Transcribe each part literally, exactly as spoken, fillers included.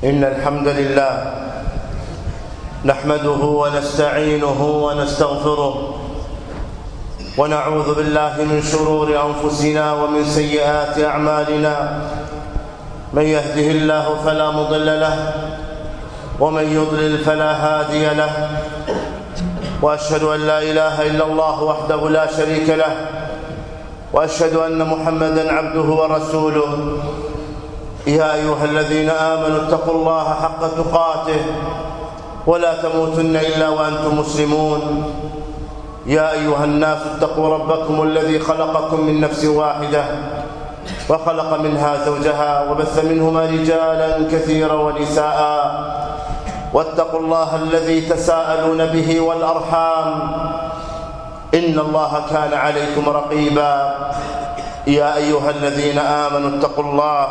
إن الحمد لله نحمده ونستعينه ونستغفره ونعوذ بالله من شرور أنفسنا ومن سيئات أعمالنا. من يهده الله فلا مضل له ومن يضلل فلا هادي له، وأشهد أن لا إله إلا الله وحده لا شريك له، وأشهد أن محمدًا عبده ورسوله. يا أيها الذين آمنوا اتقوا الله حق تقاته ولا تموتن إلا وأنتم مسلمون. يا أيها الناس اتقوا ربكم الذي خلقكم من نفس واحدة وخلق منها زوجها وبث منهما رجالا كثيرا ونساء، واتقوا الله الذي تساءلون به والأرحام إن الله كان عليكم رقيبا. يا أيها الذين آمنوا اتقوا الله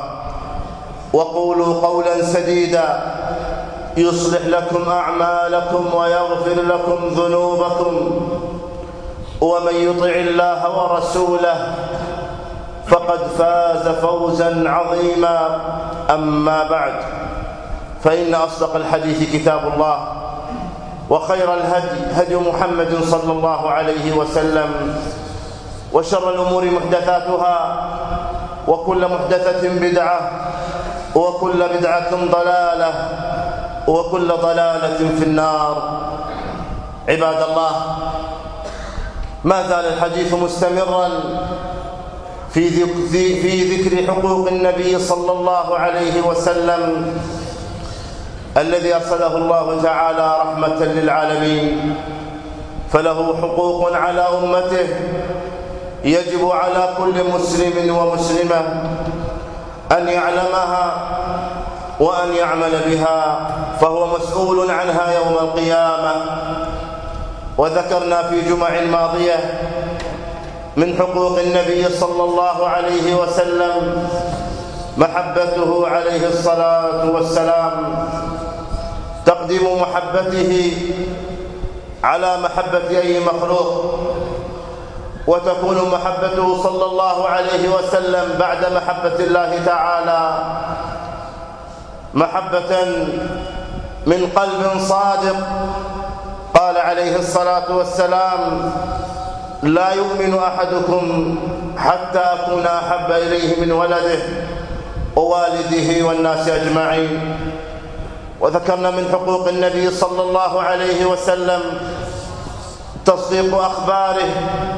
وقولوا قولا سديدا يصلح لكم أعمالكم ويغفر لكم ذنوبكم، ومن يطع الله ورسوله فقد فاز فوزا عظيما. أما بعد، فإن أصدق الحديث كتاب الله، وخير الهدي هدي محمد صلى الله عليه وسلم، وشر الأمور محدثاتها، وكل محدثة بدعة، وكل بدعة ضلالة، وكل ضلالة في النار. عباد الله، ما زال الحديث مستمرا في في ذكر حقوق النبي صلى الله عليه وسلم الذي أرسله الله تعالى رحمة للعالمين، فله حقوق على أمته يجب على كل مسلم ومسلمة أن يعلمها وأن يعمل بها، فهو مسؤول عنها يوم القيامة. وذكرنا في جمع ماضية من حقوق النبي صلى الله عليه وسلم محبته عليه الصلاة والسلام، تقديم محبته على محبة أي مخلوق، وتكون محبته صلى الله عليه وسلم بعد محبة الله تعالى محبة من قلب صادق. قال عليه الصلاة والسلام: لا يؤمن أحدكم حتى أكون أحب إليه من ولده ووالده والناس أجمعين. وذكرنا من حقوق النبي صلى الله عليه وسلم تصديق أخباره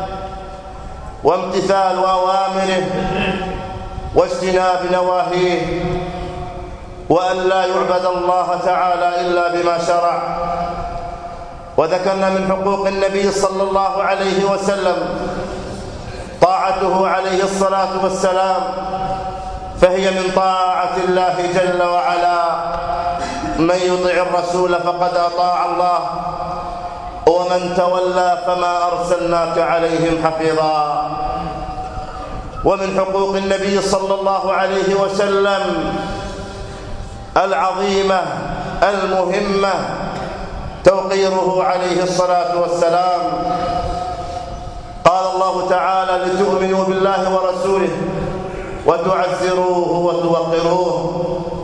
وامتثال أوامره واجتناب نواهيه، وأن لا يعبد الله تعالى إلا بما شرع. وذكرنا من حقوق النبي صلى الله عليه وسلم طاعته عليه الصلاة والسلام، فهي من طاعة الله جل وعلا. من يطع الرسول فقد أطاع الله، ومن تولى فما أرسلناك عليهم حفيظا. ومن حقوق النبي صلى الله عليه وسلم العظيمة المهمة توقيره عليه الصلاة والسلام. قال الله تعالى: لتؤمنوا بالله ورسوله وتعزروه وتوقروه.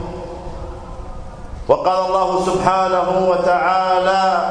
وقال الله سبحانه وتعالى: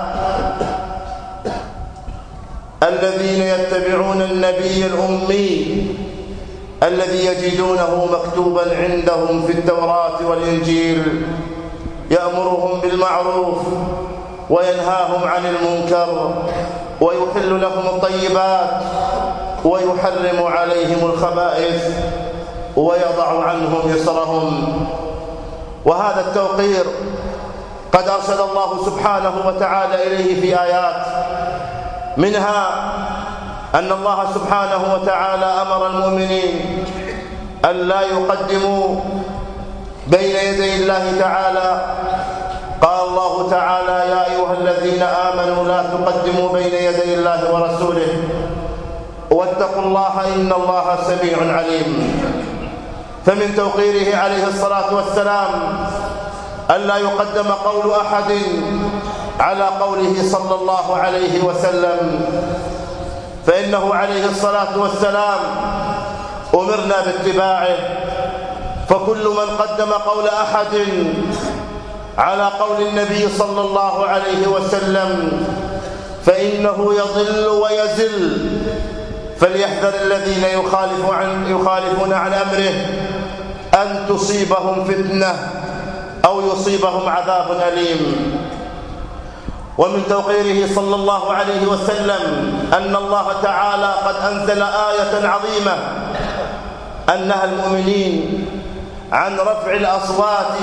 الذين يتبعون النبي الأمي الذي يجدونه مكتوبا عندهم في التوراة والإنجيل يأمرهم بالمعروف وينهاهم عن المنكر ويحل لهم الطيبات ويحرم عليهم الخبائث ويضع عنهم إصرهم. وهذا التوقير قد أرشد الله سبحانه وتعالى إليه في آيات، منها أن الله سبحانه وتعالى أمر المؤمنين أن لا يقدموا بين يدي الله تعالى. قال الله تعالى: يا أيها الذين آمنوا لا تقدموا بين يدي الله ورسوله واتقوا الله إن الله سميع عليم. فمن توقيره عليه الصلاة والسلام ألا يقدم قول أحد على قوله صلى الله عليه وسلم، فإنه عليه الصلاة والسلام أمرنا باتباعه، فكل من قدم قول أحد على قول النبي صلى الله عليه وسلم: فإنه يضل ويزل، فليحذر الذين يخالف عن يخالفون عن أمره أن تصيبهم فتنة أو يصيبهم عذاب أليم. ومن توقيره صلى الله عليه وسلم أن الله تعالى قد أنزل آية عظيمة أنها المؤمنين عن رفع الأصوات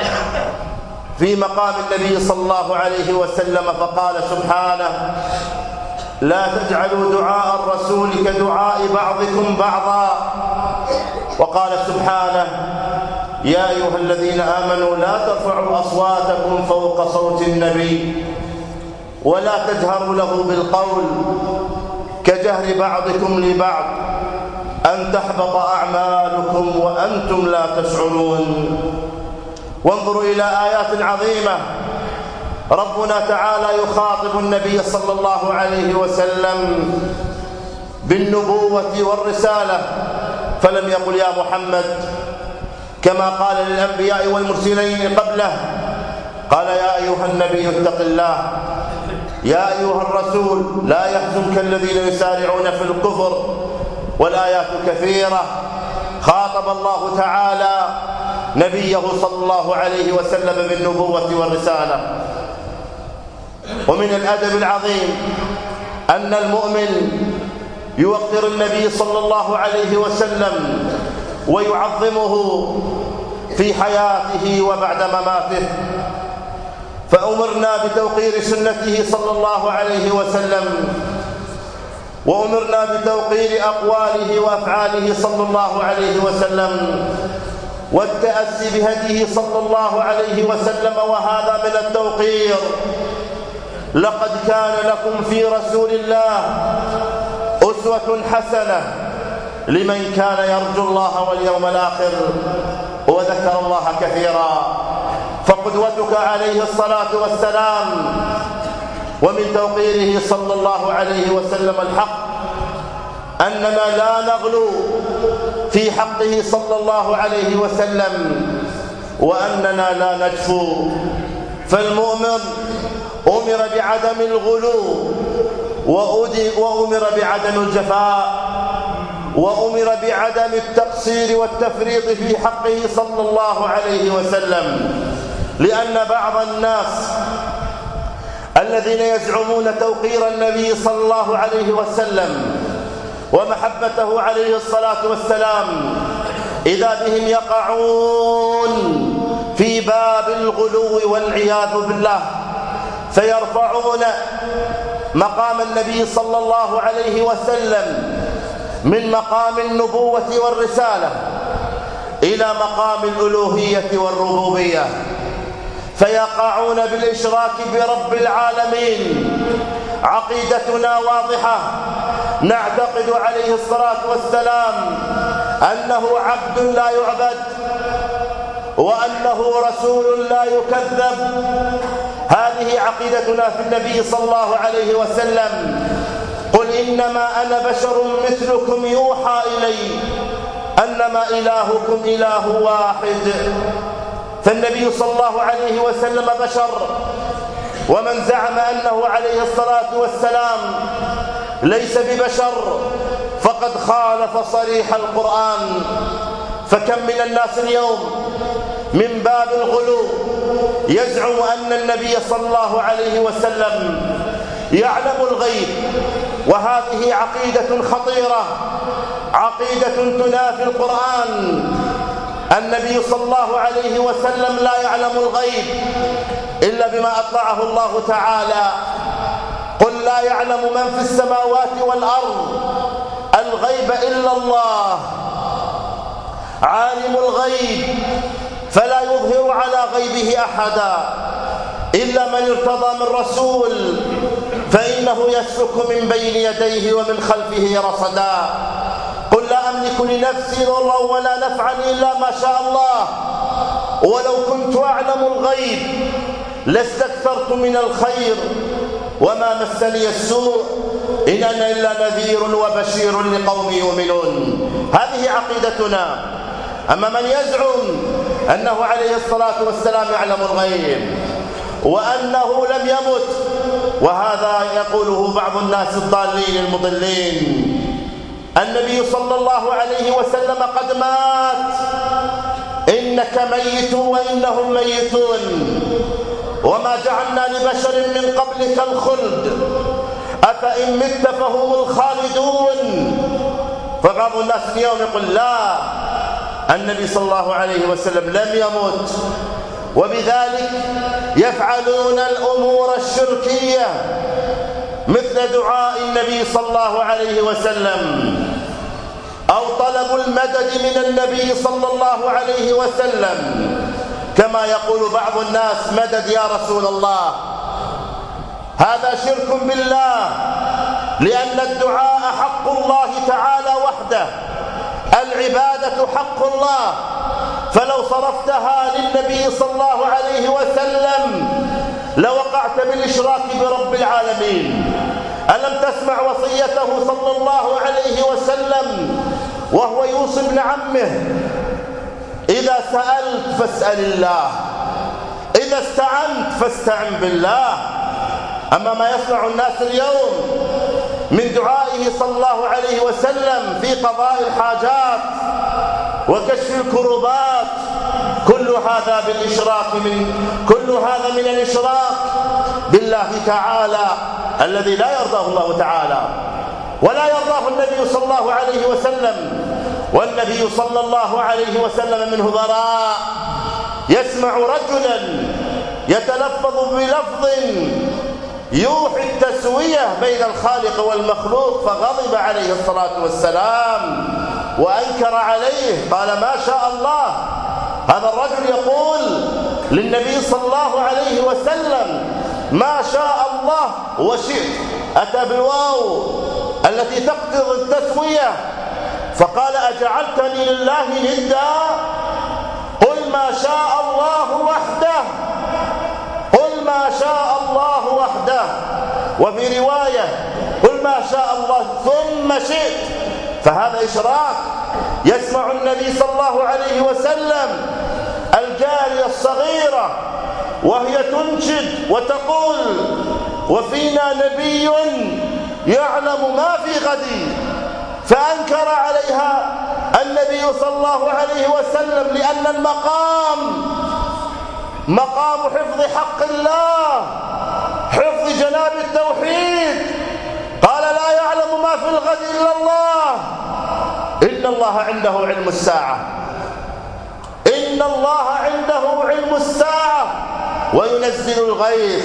في مقام النبي صلى الله عليه وسلم، فقال سبحانه: لا تجعلوا دعاء الرسول كدعاء بعضكم بعضا. وقال سبحانه: يا أيها الذين آمنوا لا ترفعوا أصواتكم فوق صوت النبي ولا تجهروا له بالقول كجهر بعضكم لبعض أن تحبط أعمالكم وأنتم لا تشعرون. وانظروا إلى آيات عظيمة ربنا تعالى يخاطب النبي صلى الله عليه وسلم بالنبوة والرسالة، فلم يقل يا محمد كما قال للأنبياء والمرسلين قبله، قال: يا أيها النبي اتق الله، يا أيها الرسول لا يحزنك الذين يسارعون في الكفر. والآيات كثيرة خاطب الله تعالى نبيه صلى الله عليه وسلم بالنبوة والرسالة. ومن الأدب العظيم أن المؤمن يوقر النبي صلى الله عليه وسلم ويعظمه في حياته وبعد مماته، فأمرنا بتوقير سنته صلى الله عليه وسلم، وأمرنا بتوقير أقواله وأفعاله صلى الله عليه وسلم، والتأسي بهديه صلى الله عليه وسلم، وهذا من التوقير. لقد كان لكم في رسول الله أسوة حسنة لمن كان يرجو الله واليوم الآخر وذكر الله كثيرا، فقدوتك عليه الصلاة والسلام. ومن توقيره صلى الله عليه وسلم الحق أننا لا نغلو في حقه صلى الله عليه وسلم، وأننا لا نجفو. فالمؤمن أمر بعدم الغلو، وأمر بعدم الجفاء، وأمر بعدم التقصير والتفريط في حقه صلى الله عليه وسلم، لأن بعض الناس الذين يزعمون توقير النبي صلى الله عليه وسلم ومحبته عليه الصلاة والسلام إذا بهم يقعون في باب الغلو والعياذ بالله، فيرفعون مقام النبي صلى الله عليه وسلم من مقام النبوة والرسالة إلى مقام الألوهية والربوبية، فيقعون بالإشراك برب العالمين. عقيدتنا واضحة، نعتقد عليه الصلاة والسلام أنه عبد لا يعبد، وأنه رسول لا يكذب. هذه عقيدتنا في النبي صلى الله عليه وسلم: قل إنما أنا بشر مثلكم يوحى إلي أنما إلهكم إله واحد. فالنبي صلى الله عليه وسلم بشر، ومن زعم أنه عليه الصلاة والسلام ليس ببشر فقد خالف صريح القرآن. فكم من الناس اليوم من باب الغلو يزعم أن النبي صلى الله عليه وسلم يعلم الغيب، وهذه عقيدة خطيرة، عقيدة تنافي القرآن. النبي صلى الله عليه وسلم لا يعلم الغيب إلا بما أطلعه الله تعالى. قل لا يعلم من في السماوات والأرض الغيب إلا الله، عالم الغيب فلا يظهر على غيبه أحدا إلا من ارتضى من رسول، فإنه يسلك من بين يديه ومن خلفه رصدا. قل لا أملك لنفسي ضرا ولا نفعا إلا ما شاء الله، ولو كنت أعلم الغيب لاستكثرت من الخير وما مسني السوء إن أنا إلا نذير وبشير لقوم يؤمنون. هذه عقيدتنا. أما من يزعم أنه عليه الصلاة والسلام يعلم الغيب وأنه لم يمت، وهذا يقوله بعض الناس الضالين المضلين. النبي صلى الله عليه وسلم قد مات، إنك ميت وإنهم ميتون، وما جعلنا لبشر من قبلك الخلد أفإن مت فهم الخالدون. فبعض الناس اليوم يقول لا، النبي صلى الله عليه وسلم لم يمت، وبذلك يفعلون الأمور الشركية مثل دعاء النبي صلى الله عليه وسلم أو طلب المدد من النبي صلى الله عليه وسلم، كما يقول بعض الناس مدد يا رسول الله. هذا شرك بالله، لأن الدعاء حق الله تعالى وحده، العبادة حق الله، فلو صرفتها للنبي صلى الله عليه وسلم لوقعت بالإشراك برب العالمين. ألم تسمع وصيته صلى الله عليه وسلم وهو يوصي ابن عمه: إذا سألت فاسأل الله، إذا استعنت فاستعن بالله. أما ما يصنع الناس اليوم من دعائه صلى الله عليه وسلم في قضاء الحاجات وكشف الكربات، كل هذا بالإشراك من كل هذا من الإشراك بالله تعالى الذي لا يرضاه الله تعالى ولا يرضاه النبي صلى الله عليه وسلم. والنبي صلى الله عليه وسلم منه براء، يسمع رجلا يتلفظ بلفظ يوحي التسوية بين الخالق والمخلوق، فغضب عليه الصلاة والسلام وأنكر عليه، قال: ما شاء الله. هذا الرجل يقول للنبي صلى الله عليه وسلم: ما شاء الله وشئت، أتى بالواو التي تقتضي التسوية، فقال: أجعلتني لله ندا؟ قل ما شاء الله وحده، قل ما شاء الله وحده. وفي رواية: قل ما شاء الله ثم شئت. فهذا إشراك. يسمع النبي صلى الله عليه وسلم الجارية الصغيرة وهي تنشد وتقول: وفينا نبي يعلم ما في غد، فأنكر عليها النبي صلى الله عليه وسلم لأن المقام مقام حفظ حق الله، حفظ جناب التوحيد. قال: لا يعلم ما في الغد إلا الله، إن الله عنده علم الساعة، إن الله عنده علم الساعة وينزل الغيث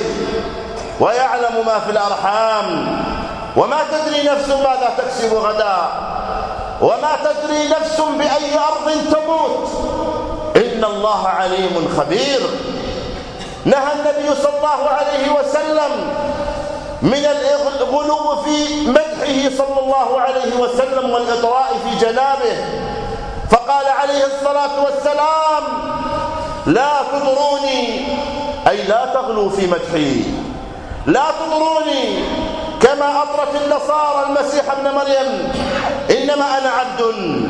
ويعلم ما في الأرحام، وما تدري نفس ماذا تكسب غدا، وما تدري نفس بأي أرض تموت، إن الله عليم خبير. نهى النبي صلى الله عليه وسلم من الغلو في مدحه صلى الله عليه وسلم والإطراء في جنابه، فقال عليه الصلاة والسلام: لا تطروني، أي لا تغلوا في مدحي، لا تطروني كما أطرت النصارى المسيح ابن مريم، إنما أنا عبد.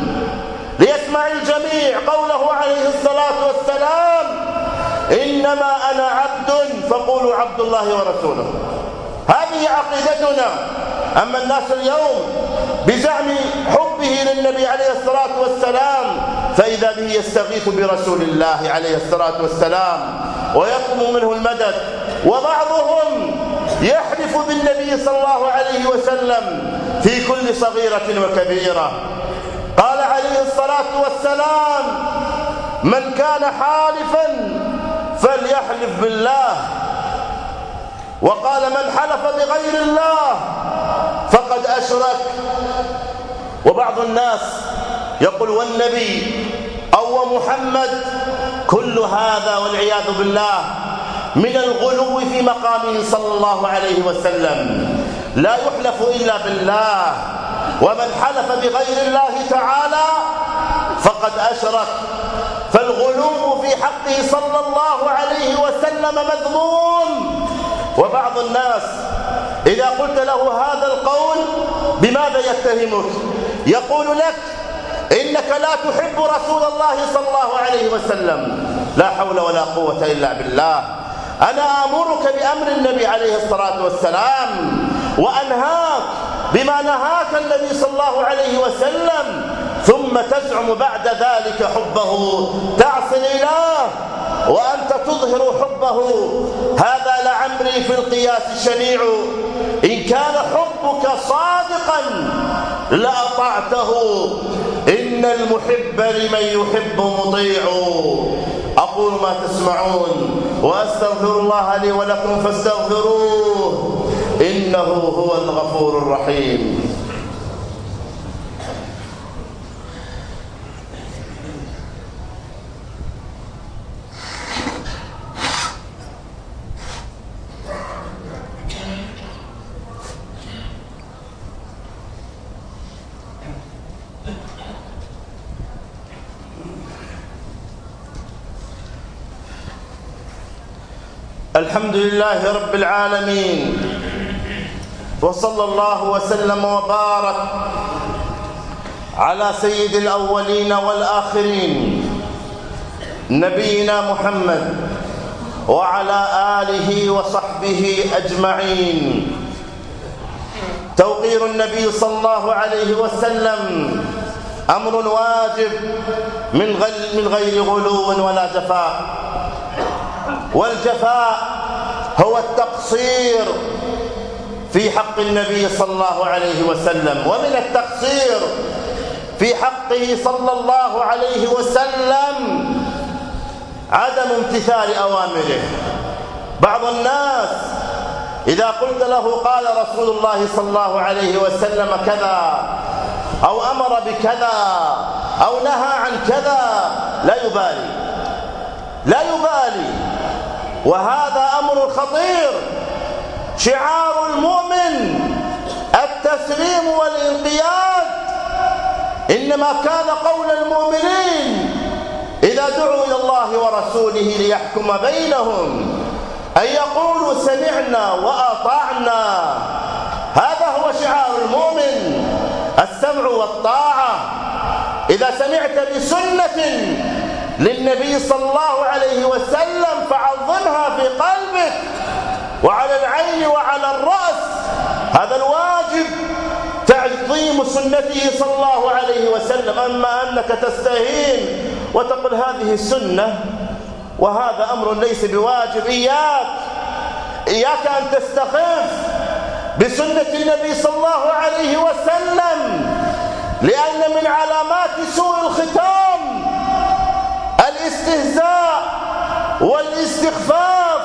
ليسمع الجميع قوله عليه الصلاة والسلام: إنما أنا عبد فقولوا عبد الله ورسوله. هذه عقيدتنا. أما الناس اليوم بزعم حبه للنبي عليه الصلاة والسلام فإذا به يستغيث برسول الله عليه الصلاة والسلام ويطلب منه المدد، وبعضهم يحلف بالنبي صلى الله عليه وسلم في كل صغيرة وكبيرة. قال عليه الصلاة والسلام: من كان حالفا فليحلف بالله، وقال: من حلف بغير الله فقد أشرك. وبعض الناس يقول والنبي أو محمد، كل هذا والعياذ بالله من الغلو في مقامه صلى الله عليه وسلم. لا يحلف إلا بالله، ومن حلف بغير الله تعالى فقد أشرك. فالغلو في حقه صلى الله عليه وسلم مذموم. وبعض الناس إذا قلت له هذا القول بماذا يتهمك؟ يقول لك: إنك لا تحب رسول الله صلى الله عليه وسلم، لا حول ولا قوة إلا بالله. أنا آمرك بأمر النبي عليه الصلاة والسلام وأنهاك بما نهاك النبي صلى الله عليه وسلم، ثم تزعم بعد ذلك حبه، تعصي الإله وأنت تظهر حبه. هذا لعمري في القياس الشنيع، إن كان حبك صادقا لأطعته، إن المحب لمن يحب مطيع. أقول ما تسمعون وأستغفر الله لي ولكم فاستغفروه إنه هو الغفور الرحيم. الحمد لله رب العالمين، وصلى الله وسلم وبارك على سيد الأولين والآخرين نبينا محمد وعلى آله وصحبه أجمعين. توقير النبي صلى الله عليه وسلم أمر واجب من غير غلو ولا جفاء، والجفاء هو التقصير في حق النبي صلى الله عليه وسلم. ومن التقصير في حقه صلى الله عليه وسلم عدم امتثال أوامره. بعض الناس إذا قلت له قال رسول الله صلى الله عليه وسلم كذا أو أمر بكذا أو نهى عن كذا لا يبالي لا يبالي وهذا أمر خطير. شعار المؤمن التسليم والانقياد، إنما كان قول المؤمنين إذا دعوا إلى الله ورسوله ليحكم بينهم أن يقولوا سمعنا وأطعنا. هذا هو شعار المؤمن، السمع والطاعة. إذا سمعت بسنة للنبي صلى الله عليه وسلم فعظمها في قلبك وعلى العين وعلى الرأس، هذا الواجب تعظيم سنته صلى الله عليه وسلم. أما أنك تستهين وتقول هذه السنة وهذا أمر ليس بواجب، إياك إياك أن تستخف بسنة النبي صلى الله عليه وسلم، لأن من علامات سوء الختام الاستهزاء والاستخفاف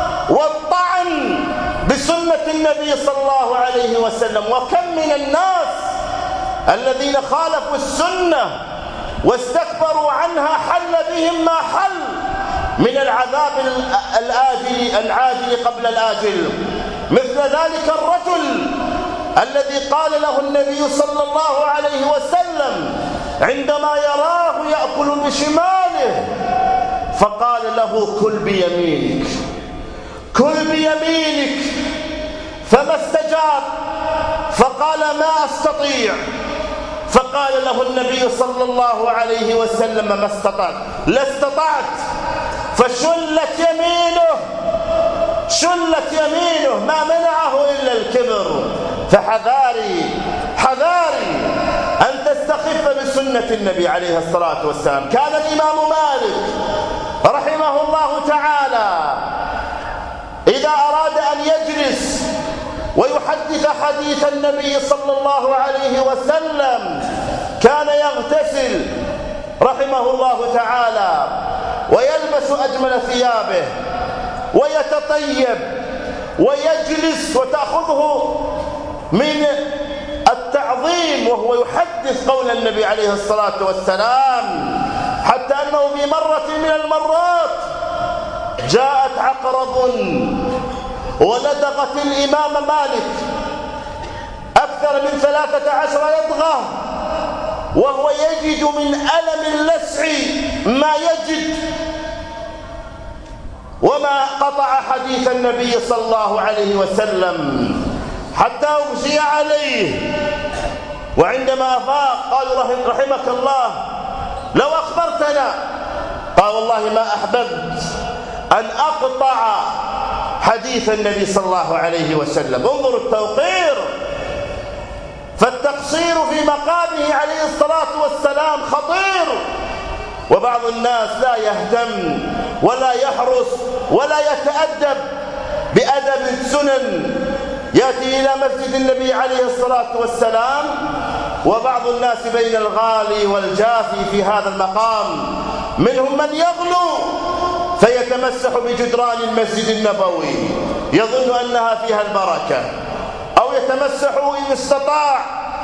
والطعن بسنة النبي صلى الله عليه وسلم. وكم من الناس الذين خالفوا السنة واستكبروا عنها حل بهم ما حل من العذاب الآجل العاجل قبل الآجل. مثل ذلك الرجل الذي قال له النبي صلى الله عليه وسلم عندما يراه يأكل بشماله فقال له كل بيمينك كل بيمينك، فما استجاب فقال ما أستطيع، فقال له النبي صلى الله عليه وسلم ما استطعت، لا استطعت، فشلت يمينه شلت يمينه ما منعه إلا الكبر. فحذاري حذاري أن تستخف بسنة النبي عليه الصلاة والسلام. كان الإمام مالك رحمه الله تعالى إذا أراد أن يجلس ويحدث حديث النبي صلى الله عليه وسلم كان يغتسل رحمه الله تعالى ويلبس أجمل ثيابه ويتطيب ويجلس، وتأخذه من التعظيم وهو يحدث قول النبي عليه الصلاة والسلام، حتى أنه في مرة من المرات جاءت عقرب ولدغت الإمام مالك أكثر من ثلاثة عشر لدغة، وهو يجد من ألم اللسع ما يجد، وما قطع حديث النبي صلى الله عليه وسلم حتى أغشي عليه وعندما أفاق قالوا رحمك الله لو أخبرتنا، قال والله ما أحببت أن أقطع حديث النبي صلى الله عليه وسلم. انظروا التوقير، فالتقصير في مقامه عليه الصلاة والسلام خطير، وبعض الناس لا يهتم ولا يحرص ولا يتأدب بأدب السنن، يأتي إلى مسجد النبي عليه الصلاة والسلام وبعض الناس بين الغالي والجافي في هذا المقام، منهم من يغلو فيتمسح بجدران المسجد النبوي يظن أنها فيها البركة، أو يتمسح إن استطاع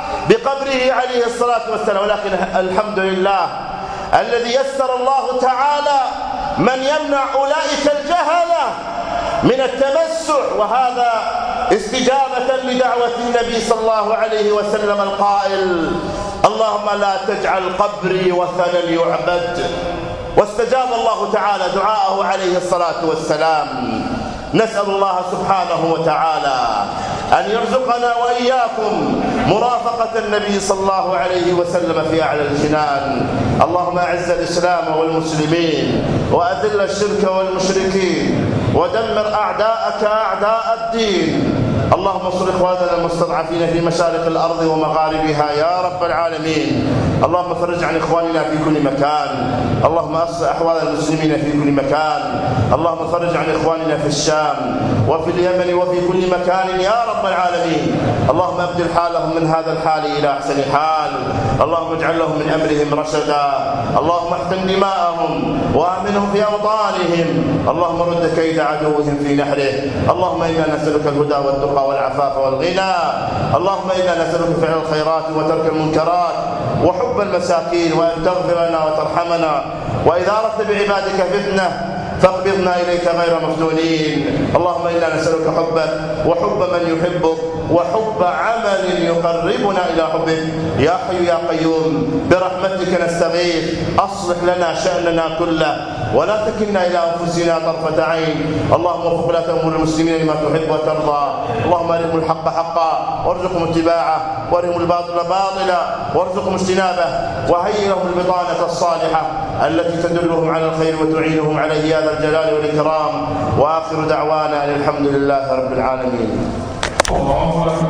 بقبره عليه الصلاة والسلام. ولكن الحمد لله الذي يسر الله تعالى من يمنع أولئك الجهلة من التمسح، وهذا استجابة لدعوة النبي صلى الله عليه وسلم القائل اللهم لا تجعل قبري وثنا يعبد، واستجاب الله تعالى دعاءه عليه الصلاة والسلام. نسأل الله سبحانه وتعالى أن يرزقنا وإياكم مرافقة النبي صلى الله عليه وسلم في أعلى الجنان. اللهم أعز الإسلام والمسلمين وأذل الشرك والمشركين ودمر أعداءك أعداء الدين. اللهم انصر إخواننا المستضعفين في مشارق الأرض ومغاربها يا رب العالمين. اللهم فرج عن إخواننا في كل مكان، اللهم أصلح أحوال المسلمين في كل مكان، اللهم فرج عن إخواننا في الشام وفي اليمن وفي كل مكان يا رب العالمين. اللهم أبدل حالهم من هذا الحال إلى أحسن حال، اللهم اجعل لهم من أمرهم رشدا، اللهم احتم دماءهم وآمنهم في أوطانهم، اللهم رد كيد عدوهم في نحره. اللهم إنا نسألك الهدى والتقى والعفاف والغنى، اللهم إنا نسألك فعل الخيرات وترك المنكرات وحب المساكين، وأن تغفر لنا وترحمنا، وإذا أردت بعبادك فتنة فاقبضنا إليك غير مفتونين. اللهم إنا نسألك حبك وحب من يحبك وحب عمل يقربنا إلى حبك يا حي يا قيوم، برحمتك نستغيث، أصلح لنا شأننا كله ولا تكلنا إلى أنفسنا طرفة عين. اللهم وفق ولاة أمور المسلمين لما تحب وترضى، اللهم أرهم الحق حقا وارزقهم اتباعه، وارهم الباطل باطلا وارزقهم اجتنابه، وهيئ لهم البطانة الصالحة التي تدلهم على الخير وتعينهم عليه يا ذا الجلال والإكرام. وآخر دعوانا الحمد لله رب العالمين.